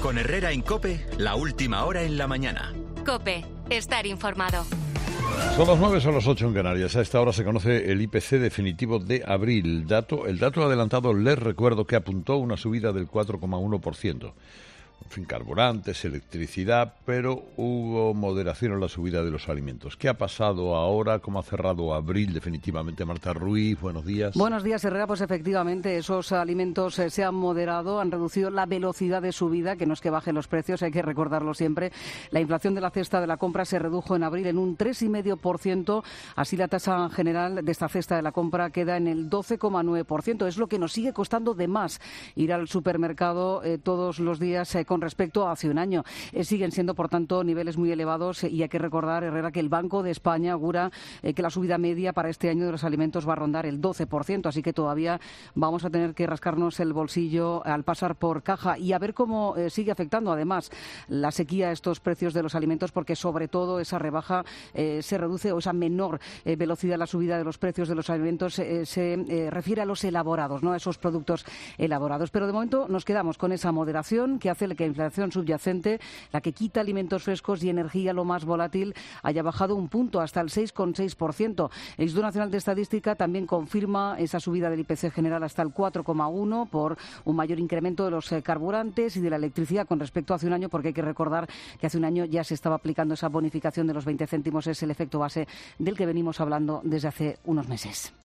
Con Herrera en COPE, la última hora en la mañana. COPE, estar informado. Son las 9, son las 8 en Canarias. A esta hora se conoce el IPC definitivo de abril. El dato adelantado, les recuerdo que apuntó una subida del 4,1%. En fin, carburantes, electricidad, pero hubo moderación en la subida de los alimentos. ¿Qué ha pasado ahora? ¿Cómo ha cerrado abril definitivamente? Marta Ruiz, buenos días. Buenos días, Herrera. Pues efectivamente, esos alimentos se han moderado, han reducido la velocidad de subida, que no es que bajen los precios, hay que recordarlo siempre. La inflación de la cesta de la compra se redujo en abril en un 3,5%. Así la tasa general de esta cesta de la compra queda en el 12,9%. Es lo que nos sigue costando de más ir al supermercado todos los días con respecto a hace un año. Siguen siendo, por tanto, niveles muy elevados y hay que recordar, Herrera, que el Banco de España augura que la subida media para este año de los alimentos va a rondar el 12%, así que todavía vamos a tener que rascarnos el bolsillo al pasar por caja y a ver cómo sigue afectando, además, la sequía a estos precios de los alimentos, porque sobre todo esa rebaja se reduce, o esa menor velocidad en la subida de los precios de los alimentos se refiere a los elaborados, no a esos productos elaborados. Pero de momento nos quedamos con esa moderación que hace que la inflación subyacente, la que quita alimentos frescos y energía, lo más volátil, haya bajado un punto hasta el 6,6%. El Instituto Nacional de Estadística también confirma esa subida del IPC general hasta el 4,1% por un mayor incremento de los carburantes y de la electricidad con respecto a hace un año, porque hay que recordar que hace un año ya se estaba aplicando esa bonificación de los 20 céntimos. Es el efecto base del que venimos hablando desde hace unos meses.